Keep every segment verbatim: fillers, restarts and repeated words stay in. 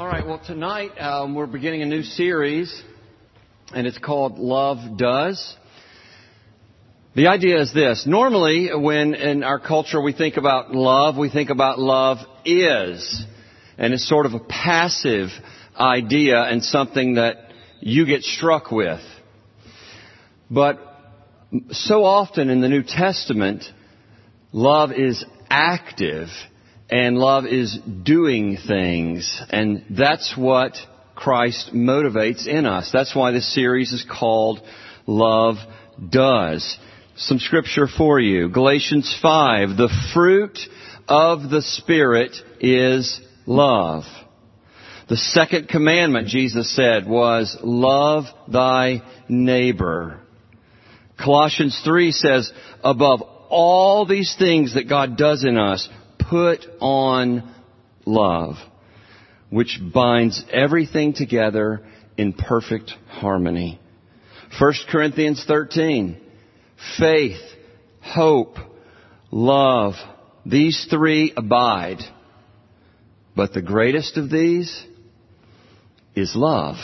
All right, well, tonight um, we're beginning a new series, and it's called Love Does. The idea is this. Normally, when in our culture we think about love, we think about love is. And it's sort of a passive idea and something that you get struck with. But so often in the New Testament, love is active. And love is doing things. And that's what Christ motivates in us. That's why this series is called Love Does. Some scripture for you. Galatians five. The fruit of the Spirit is love. The second commandment, Jesus said, was love thy neighbor. Colossians three says, above all these things that God does in us, put on love, which binds everything together in perfect harmony. First Corinthians thirteen, faith, hope, love, these three abide. But the greatest of these is love.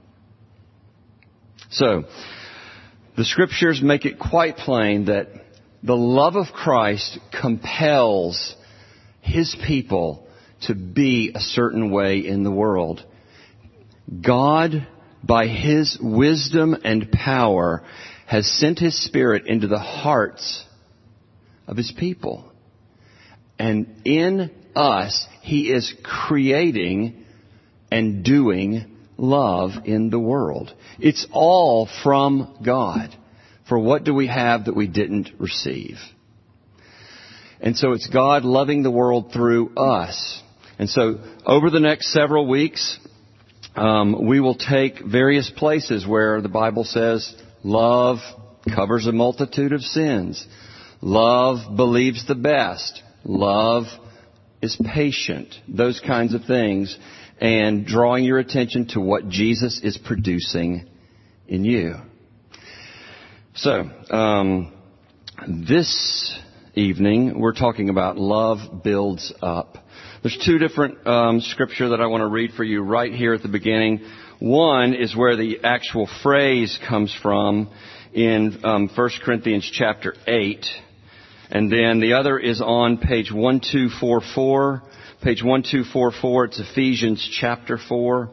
So, the scriptures make it quite plain that the love of Christ compels His people to be a certain way in the world. God, by His wisdom and power, has sent His Spirit into the hearts of His people. And in us, He is creating and doing love in the world. It's all from God. For what do we have that we didn't receive? And so it's God loving the world through us. And so over the next several weeks, um, we will take various places where the Bible says love covers a multitude of sins. Love believes the best. Love is patient. Those kinds of things. And drawing your attention to what Jesus is producing in you. So, um, this evening, we're talking about love builds up. There's two different um, scripture that I want to read for you right here at the beginning. One is where the actual phrase comes from in um, First Corinthians chapter eight. And then the other is on page one two four four. Page one two four four, it's Ephesians chapter four.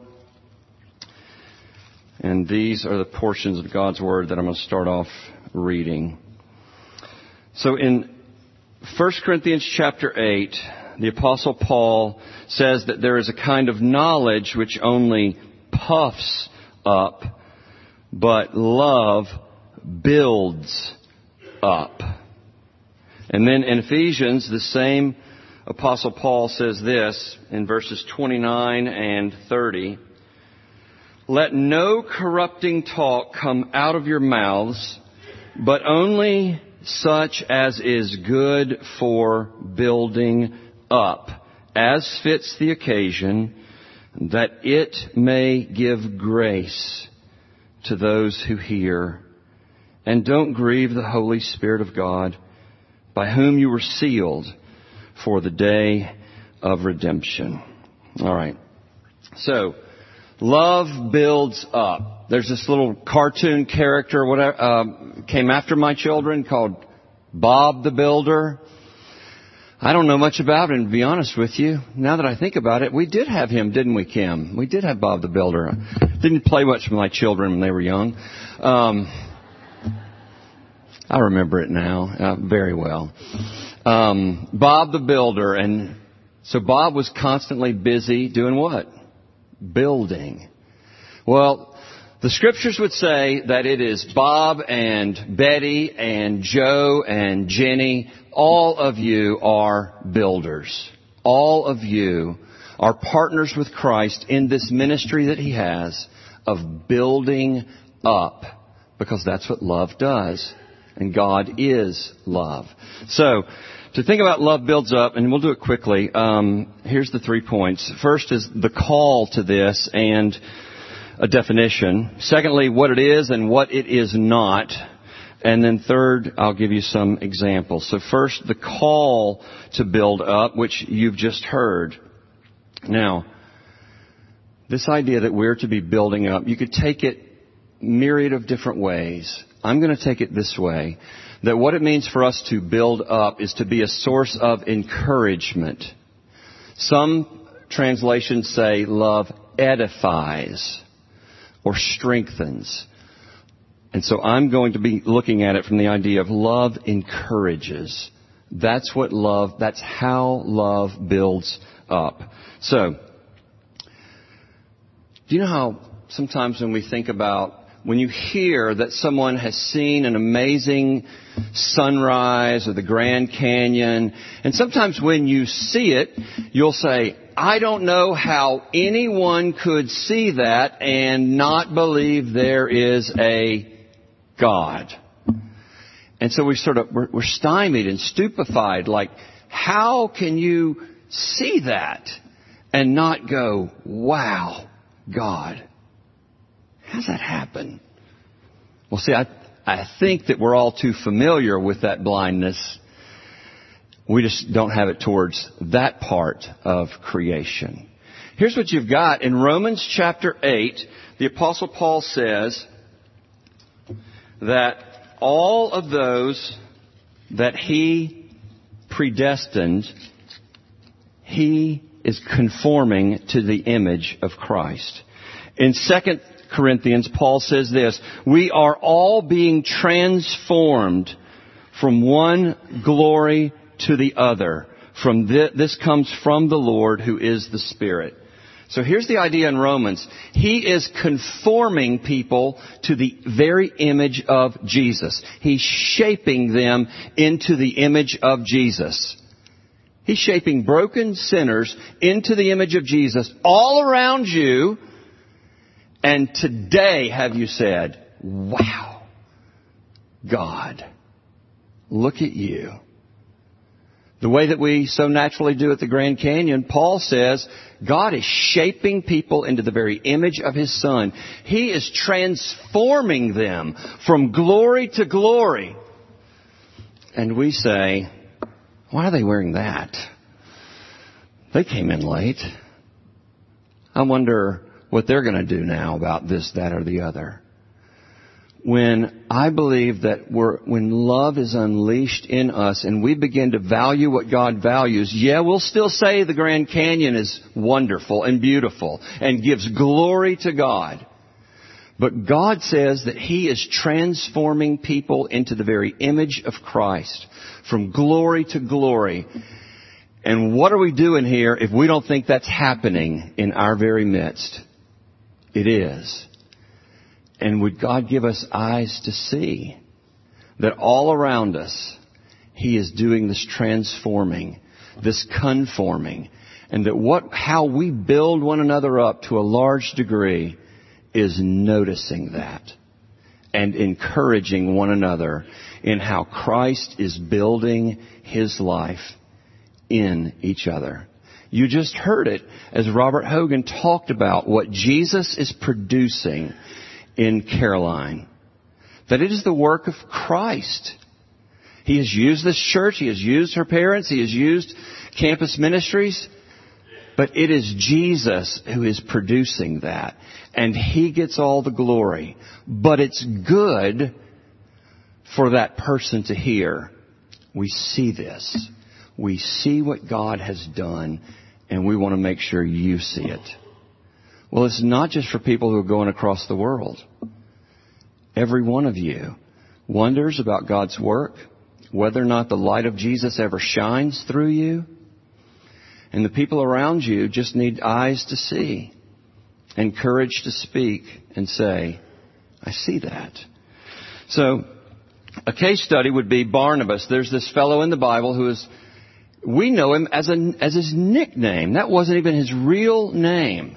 And these are the portions of God's Word that I'm going to start off reading. So in First Corinthians chapter eight, the Apostle Paul says that there is a kind of knowledge which only puffs up, but love builds up. And then in Ephesians, the same Apostle Paul says this in verses twenty-nine and thirty. Let no corrupting talk come out of your mouths, but only such as is good for building up, as fits the occasion, that it may give grace to those who hear. And don't grieve the Holy Spirit of God, by whom you were sealed for the day of redemption. All right. So, love builds up. There's this little cartoon character, whatever, uh, came after my children called Bob the Builder. I don't know much about him, to be honest with you. Now that I think about it, we did have him, didn't we, Kim? We did have Bob the Builder. Didn't play much with my children when they were young. Um, I remember it now uh, very well. Um, Bob the Builder. And so Bob was constantly busy doing what? Building. Well, the scriptures would say that it is Bob and Betty and Joe and Jenny. All of you are builders. All of you are partners with Christ in this ministry that He has of building up, because that's what love does. And God is love. So, to think about love builds up, and we'll do it quickly, um, here's the three points. First is the call to this and a definition. Secondly, what it is and what it is not. And then third, I'll give you some examples. So first, the call to build up, which you've just heard. Now, This idea that we're to be building up, you could take it myriad of different ways. I'm going to take it this way, that what it means for us to build up is to be a source of encouragement. Some translations say love edifies or strengthens. And so I'm going to be looking at it from the idea of love encourages. That's what love, that's how love builds up. So, do you know how sometimes when we think about, when you hear that someone has seen an amazing sunrise or the Grand Canyon, and sometimes when you see it, you'll say, I don't know how anyone could see that and not believe there is a God. And so we sort of, we're, we're stymied and stupefied, like, how can you see that and not go, wow, God? How's that happen? Well, see, I, I think that we're all too familiar with that blindness. We just don't have it towards that part of creation. Here's what you've got. In Romans chapter eight, the Apostle Paul says that all of those that he predestined, he is conforming to the image of Christ. In Second Corinthians, Paul says this, we are all being transformed from one glory to the other. From this, this comes from the Lord who is the Spirit. So here's the idea in Romans. He is conforming people to the very image of Jesus. He's shaping them into the image of Jesus. He's shaping broken sinners into the image of Jesus all around you. And today have you said, wow, God, look at you. The way that we so naturally do at the Grand Canyon, Paul says, God is shaping people into the very image of His Son. He is transforming them from glory to glory. And we say, why are they wearing that? They came in late. I wonder what they're going to do now about this, that, or the other. When I believe that we're, when love is unleashed in us and we begin to value what God values, yeah, we'll still say the Grand Canyon is wonderful and beautiful and gives glory to God. But God says that He is transforming people into the very image of Christ, from glory to glory. And what are we doing here if we don't think that's happening in our very midst? It is. And would God give us eyes to see that all around us, He is doing this transforming, this conforming, and that what, how we build one another up to a large degree is noticing that and encouraging one another in how Christ is building His life in each other. You just heard it as Robert Hogan talked about what Jesus is producing in Caroline. That it is the work of Christ. He has used this church. He has used her parents. He has used campus ministries. But it is Jesus who is producing that. And He gets all the glory. But it's good for that person to hear. We see this. We see what God has done. And we want to make sure you see it. Well, it's not just for people who are going across the world. Every one of you wonders about God's work, whether or not the light of Jesus ever shines through you. And the people around you just need eyes to see and courage to speak and say, I see that. So a case study would be Barnabas. There's this fellow in the Bible who is, we know him as a, as his nickname. That wasn't even his real name.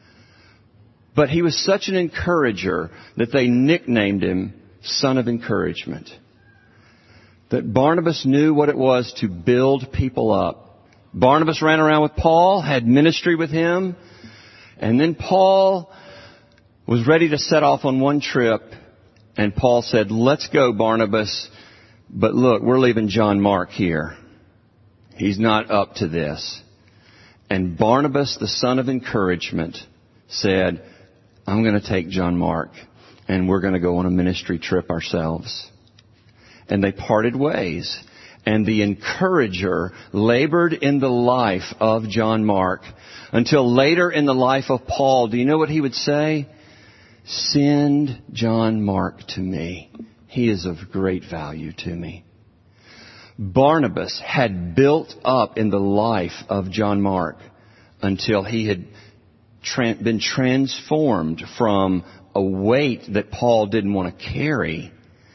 But he was such an encourager that they nicknamed him Son of Encouragement. That Barnabas knew what it was to build people up. Barnabas ran around with Paul, had ministry with him, and then Paul was ready to set off on one trip, and Paul said, let's go, Barnabas, but look, we're leaving John Mark here. He's not up to this. And Barnabas, the son of encouragement, said, I'm going to take John Mark and we're going to go on a ministry trip ourselves. And they parted ways. And the encourager labored in the life of John Mark until later in the life of Paul. Do you know what he would say? Send John Mark to me. He is of great value to me. Barnabas had built up in the life of John Mark until he had tra- been transformed from a weight that Paul didn't want to carry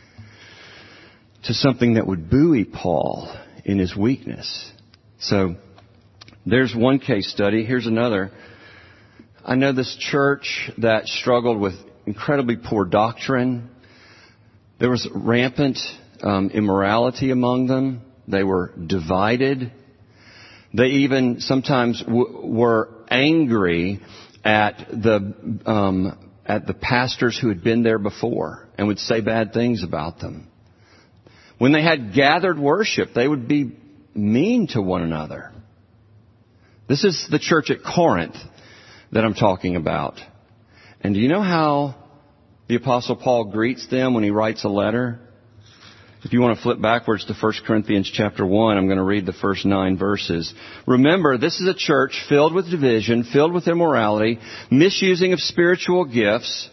to something that would buoy Paul in his weakness. So there's one case study. Here's another. I know this church that struggled with incredibly poor doctrine. There was rampant um, immorality among them. They were divided. They even sometimes w- were angry at the um, at the pastors who had been there before and would say bad things about them. When they had gathered worship, they would be mean to one another. This is the church at Corinth that I'm talking about. And do you know how the Apostle Paul greets them when he writes a letter? If you want to flip backwards to First Corinthians chapter one, I'm going to read the first nine verses. Remember, this is a church filled with division, filled with immorality, misusing of spiritual gifts.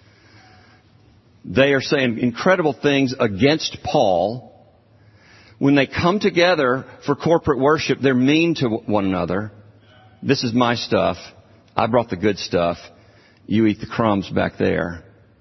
They are saying incredible things against Paul. When they come together for corporate worship, they're mean to one another. This is my stuff. I brought the good stuff. You eat the crumbs back there.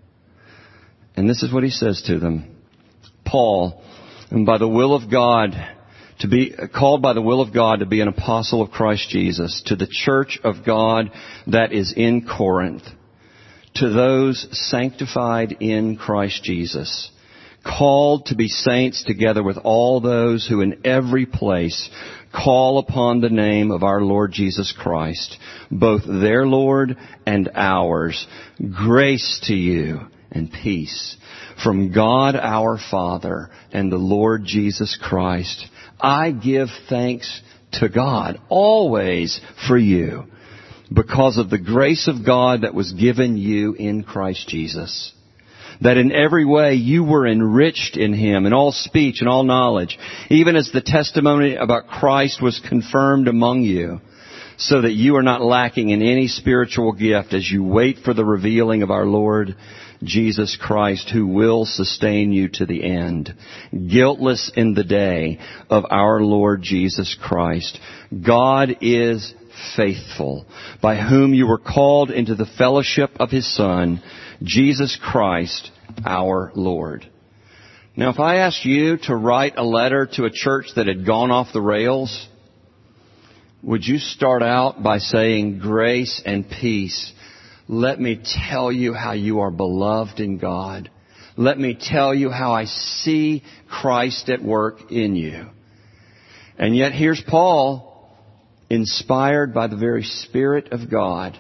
And this is what he says to them. Paul, and by the will of God, to be called by the will of God to be an apostle of Christ Jesus, to the church of God that is in Corinth, to those sanctified in Christ Jesus, called to be saints together with all those who in every place call upon the name of our Lord Jesus Christ, both their Lord and ours. Grace to you and peace from God our Father and the Lord Jesus Christ. I give thanks to God always for you, because of the grace of God that was given you in Christ Jesus, that in every way you were enriched in Him, in all speech and all knowledge, even as the testimony about Christ was confirmed among you, so that you are not lacking in any spiritual gift as you wait for the revealing of our Lord Jesus Christ, who will sustain you to the end, guiltless in the day of our Lord Jesus Christ. God is faithful, by whom you were called into the fellowship of His Son, Jesus Christ, our Lord. Now, if I asked you to write a letter to a church that had gone off the rails, would you start out by saying, grace and peace? Let me tell you how you are beloved in God. Let me tell you how I see Christ at work in you. And yet here's Paul, inspired by the very Spirit of God,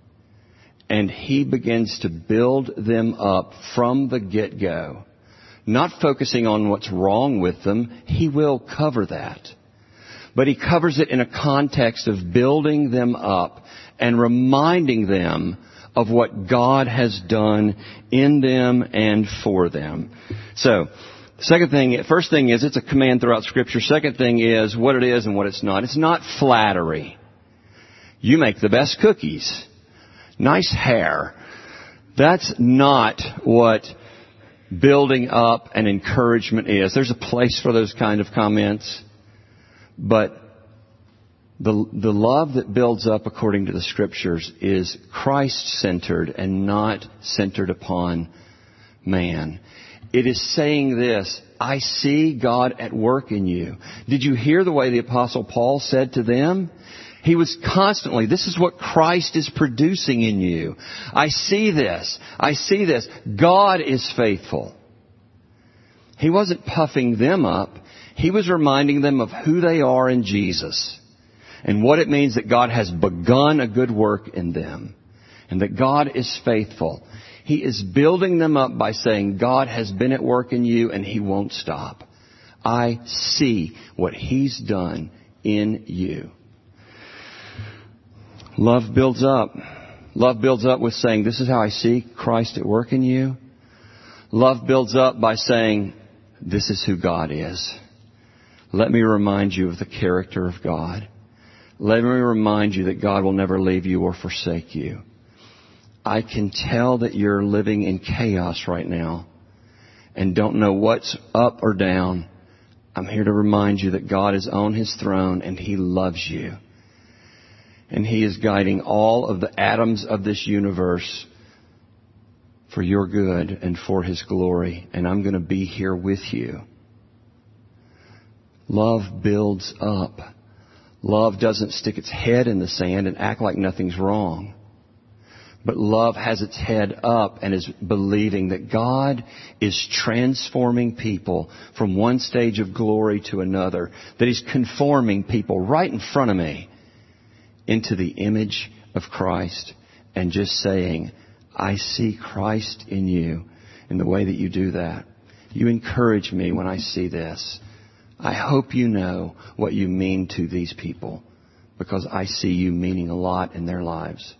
and he begins to build them up from the get-go, not focusing on what's wrong with them. He will cover that. But he covers it in a context of building them up and reminding them of what God has done in them and for them. So, second thing, first thing is it's a command throughout Scripture. Second thing is what it is and what it's not. It's not flattery. You make the best cookies. Nice hair. That's not what building up and encouragement is. There's a place for those kind of comments. But the the love that builds up according to the Scriptures is Christ-centered and not centered upon man. It is saying this, I see God at work in you. Did you hear the way the Apostle Paul said to them? He was constantly, this is what Christ is producing in you. I see this. I see this. God is faithful. He wasn't puffing them up. He was reminding them of who they are in Jesus and what it means that God has begun a good work in them and that God is faithful. He is building them up by saying, God has been at work in you and He won't stop. I see what He's done in you. Love builds up. Love builds up with saying, this is how I see Christ at work in you. Love builds up by saying, this is who God is. Let me remind you of the character of God. Let me remind you that God will never leave you or forsake you. I can tell that you're living in chaos right now and don't know what's up or down. I'm here to remind you that God is on His throne and He loves you. And He is guiding all of the atoms of this universe for your good and for His glory. And I'm going to be here with you. Love builds up. Love doesn't stick its head in the sand and act like nothing's wrong. But love has its head up and is believing that God is transforming people from one stage of glory to another. That He's conforming people right in front of me into the image of Christ. And just saying, I see Christ in you in the way that you do that. You encourage me when I see this. I hope you know what you mean to these people, because I see you meaning a lot in their lives.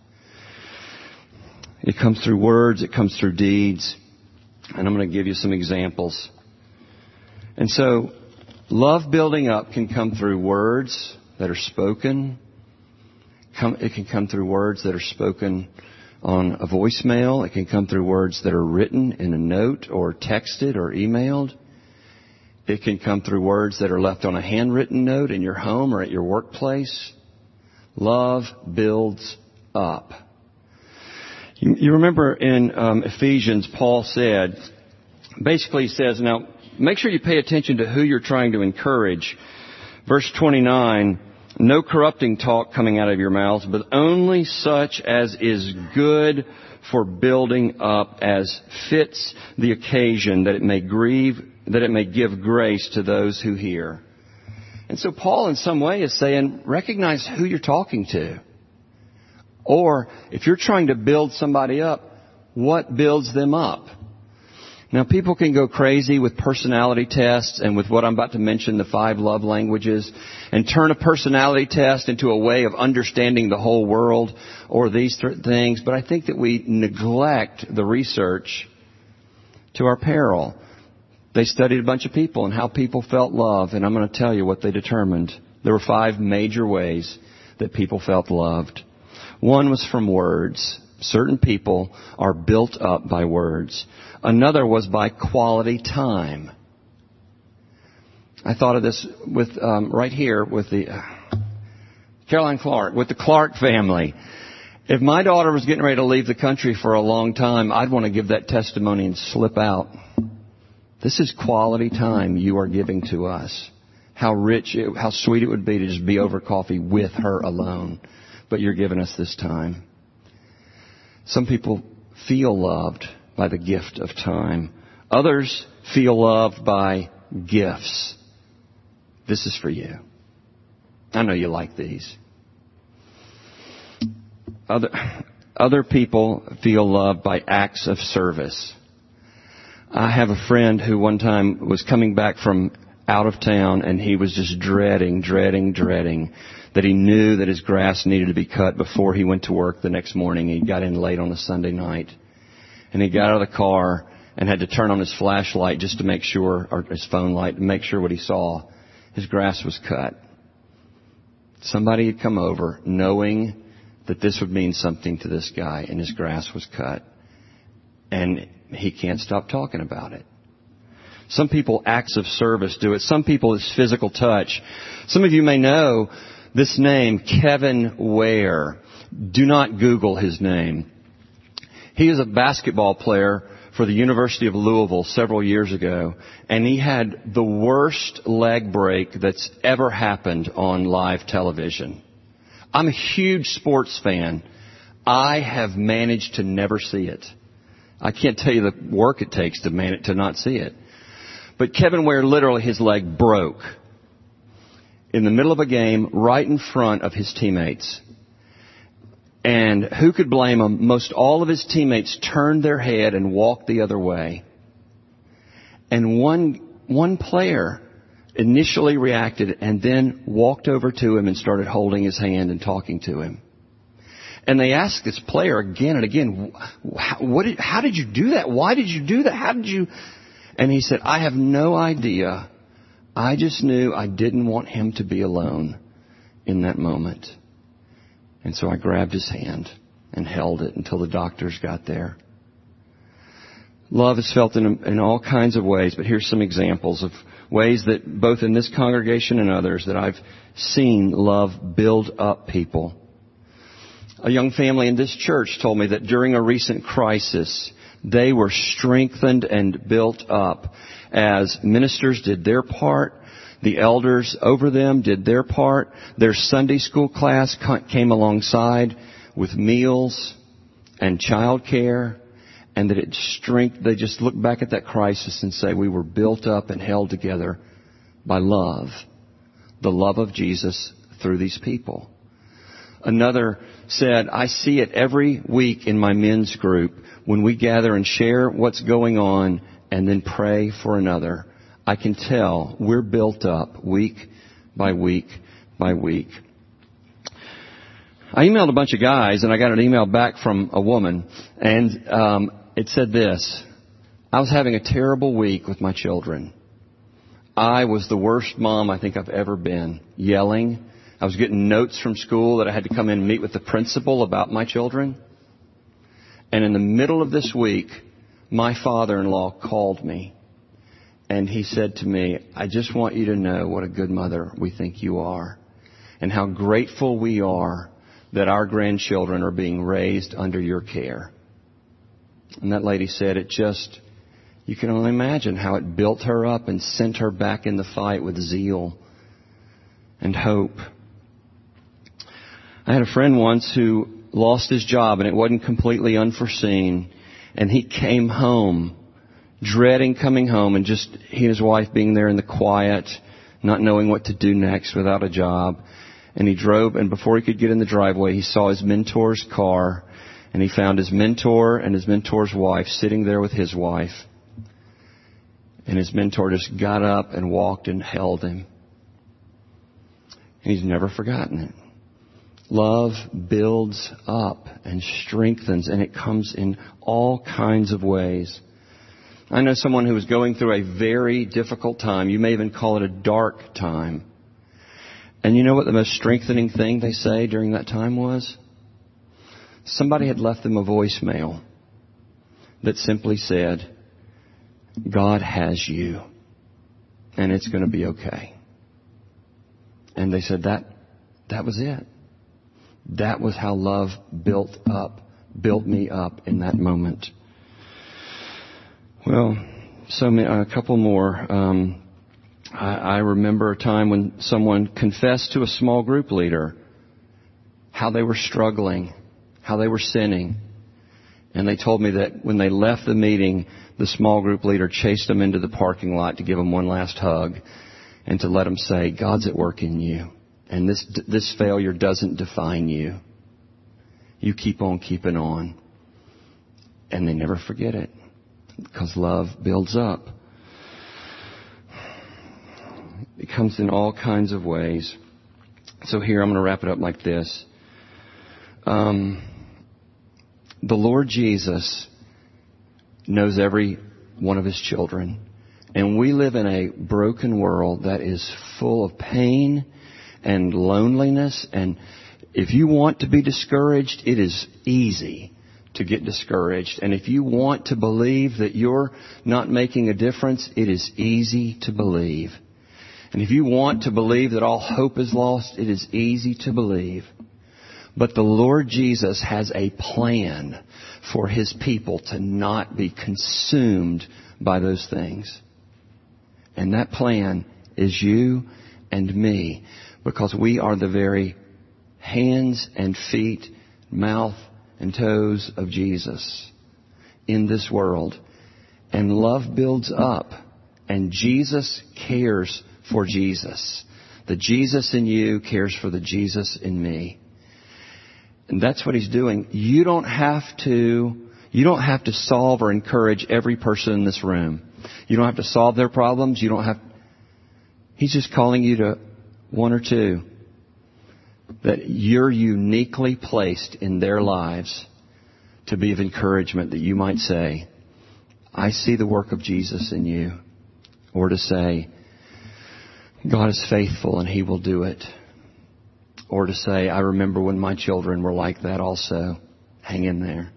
It comes through words, it comes through deeds, and I'm going to give you some examples. And so, love building up can come through words that are spoken. It can come through words that are spoken on a voicemail. It can come through words that are written in a note or texted or emailed. It can come through words that are left on a handwritten note in your home or at your workplace. Love builds up. You, you remember in um, Ephesians, Paul said, basically he says, now make sure you pay attention to who you're trying to encourage. Verse twenty-nine, no corrupting talk coming out of your mouths, but only such as is good for building up, as fits the occasion, that it may grieve, that it may give grace to those who hear. And so Paul in some way is saying, recognize who you're talking to. Or if you're trying to build somebody up, what builds them up? Now, people can go crazy with personality tests and with what I'm about to mention, the five love languages, and turn a personality test into a way of understanding the whole world or these th- things. But I think that we neglect the research to our peril. They studied a bunch of people and how people felt love, and I'm going to tell you what they determined. There were five major ways that people felt loved. One was from words. Certain people are built up by words. Another was by quality time. I thought of this with um, right here with the uh, Caroline Clark, with the Clark family. If my daughter was getting ready to leave the country for a long time, I'd want to give that testimony and slip out. This is quality time you are giving to us. How rich, it, how sweet it would be to just be over coffee with her alone. But you're giving us this time. Some people feel loved by the gift of time. Others feel loved by gifts. This is for you. I know you like these. Other, other people feel loved by acts of service. I have a friend who one time was coming back from out of town, and he was just dreading, dreading, dreading that he knew that his grass needed to be cut before he went to work the next morning. He got in late on a Sunday night. And he got out of the car and had to turn on his flashlight just to make sure, or his phone light, to make sure what he saw. His grass was cut. Somebody had come over knowing that this would mean something to this guy, and his grass was cut. And he can't stop talking about it. Some people, acts of service do it. Some people, it's physical touch. Some of you may know this name, Kevin Ware. Do not Google his name. He was a basketball player for the University of Louisville several years ago, and he had the worst leg break that's ever happened on live television. I'm a huge sports fan. I have managed to never see it. I can't tell you the work it takes to man- to not see it. But Kevin Ware, literally, his leg broke in the middle of a game right in front of his teammates. And who could blame him? Most all of his teammates turned their head and walked the other way. And one one player initially reacted and then walked over to him and started holding his hand and talking to him. And they asked this player again and again, what did, how did you do that? Why did you do that? How did you? And he said, I have no idea. I just knew I didn't want him to be alone in that moment. And so I grabbed his hand and held it until the doctors got there. Love is felt in, in all kinds of ways, but here's some examples of ways that both in this congregation and others that I've seen love build up people. A young family in this church told me that during a recent crisis, they were strengthened and built up as ministers did their part. The elders over them did their part. Their Sunday school class came alongside with meals and childcare, and that it strength. They just look back at that crisis and say, we were built up and held together by love, the love of Jesus through these people. Another said, I see it every week in my men's group when we gather and share what's going on and then pray for another. I can tell we're built up week by week by week. I emailed a bunch of guys and I got an email back from a woman, and um, it said this: I was having a terrible week with my children. I was the worst mom I think I've ever been, yelling. I was getting notes from school that I had to come in and meet with the principal about my children. And in the middle of this week, my father-in-law called me. And he said to me, I just want you to know what a good mother we think you are. And how grateful we are that our grandchildren are being raised under your care. And that lady said it just, you can only imagine how it built her up and sent her back in the fight with zeal and hope. I had a friend once who lost his job, and it wasn't completely unforeseen. And he came home, dreading coming home, and just he and his wife being there in the quiet, not knowing what to do next without a job. And he drove, and before he could get in the driveway, he saw his mentor's car, and he found his mentor and his mentor's wife sitting there with his wife. And his mentor just got up and walked and held him. And he's never forgotten it. Love builds up and strengthens, and it comes in all kinds of ways. I know someone who was going through a very difficult time. You may even call it a dark time. And you know what the most strengthening thing they say during that time was? Somebody had left them a voicemail that simply said, God has you, and it's going to be okay. And they said that that was it. That was how love built up, built me up in that moment. Well, so many, a couple more. Um, I, I remember a time when someone confessed to a small group leader how they were struggling, how they were sinning. And they told me that when they left the meeting, the small group leader chased them into the parking lot to give them one last hug and to let them say, God's at work in you. And this this failure doesn't define you. You keep on keeping on. And they never forget it, because love builds up. It comes in all kinds of ways. So here, I'm going to wrap it up like this. Um, the Lord Jesus knows every one of His children. And we live in a broken world that is full of pain and loneliness. And if you want to be discouraged, it is easy to get discouraged. And if you want to believe that you're not making a difference, it is easy to believe. And if you want to believe that all hope is lost, it is easy to believe. But the Lord Jesus has a plan for His people to not be consumed by those things. And that plan is you and me, because we are the very hands and feet, mouth and toes of Jesus in this world. And love builds up, and Jesus cares for Jesus. The Jesus in you cares for the Jesus in me. And that's what He's doing. You don't have to, you don't have to solve or encourage every person in this room. You don't have to solve their problems. You don't have, He's just calling you to one or two that you're uniquely placed in their lives to be of encouragement, that you might say, I see the work of Jesus in you. Or to say, God is faithful and He will do it. Or to say, I remember when my children were like that also. Hang in there.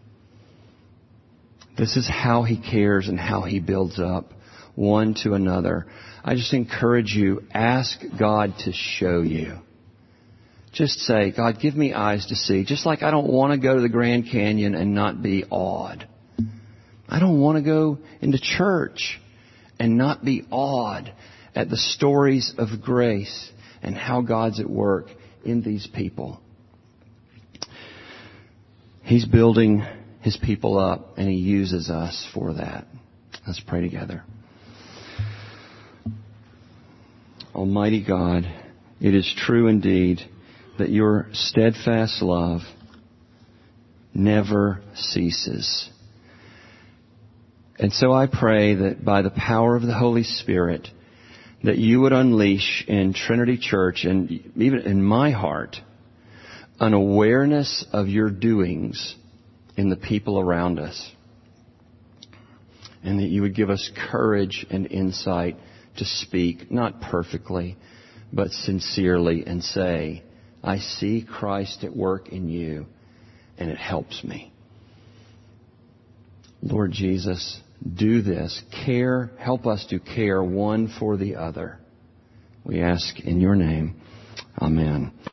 This is how He cares and how He builds up one to another. I just encourage you, ask God to show you. Just say, God, give me eyes to see. Just like I don't want to go to the Grand Canyon and not be awed. I don't want to go into church and not be awed at the stories of grace and how God's at work in these people. He's building His people up, and He uses us for that. Let's pray together. Almighty God, it is true indeed that Your steadfast love never ceases. And so I pray that by the power of the Holy Spirit, that You would unleash in Trinity Church and even in my heart an awareness of Your doings in the people around us. And that You would give us courage and insight to speak, not perfectly, but sincerely, and say, I see Christ at work in you, and it helps me. Lord Jesus, do this. Care, help us to care one for the other. We ask in Your name. Amen.